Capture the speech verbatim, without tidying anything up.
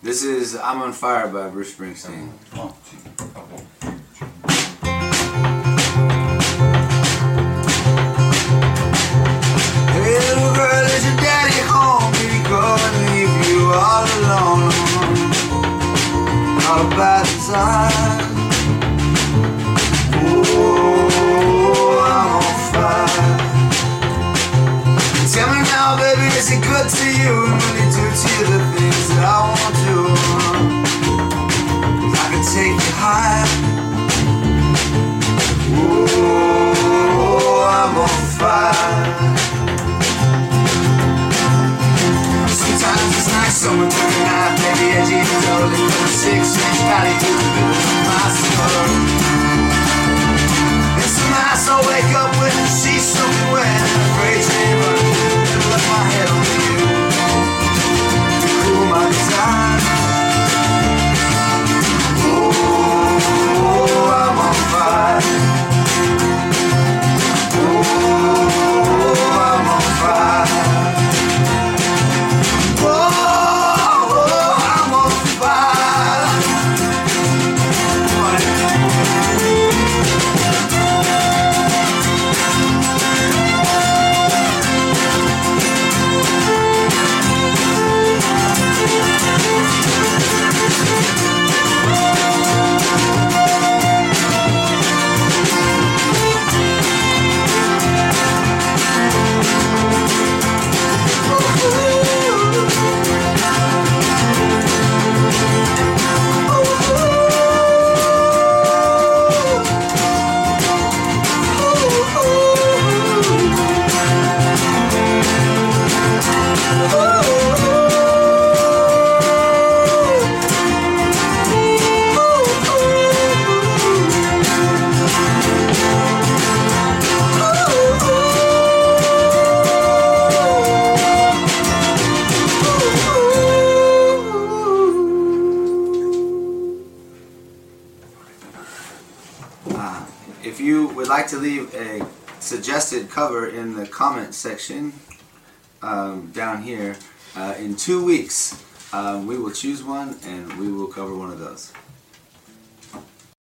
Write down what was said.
This is I'm on Fire by Bruce Springsteen. One, two, one, two, three. Hey little girl, is your daddy home? Did he go and leave you all alone? All about the time. Oh, I'm on fire. Tell me now, baby, is he good to you? And will he do to you the things that I won't do? I can take you high. Oh, I'm on fire. Sometimes it's nice, someone took a knife, maybe edgy and totally put a six-inch patty through the middle of my skull. And some nights I wake up with the sheets soaking wet and afraid to even let my head on you. Cool my desire. Oh, I'm on fire. Oh, I'm on fire. Uh, if you would like to leave a suggested cover in the comment section um, down here, uh, in two weeks uh, we will choose one and we will cover one of those.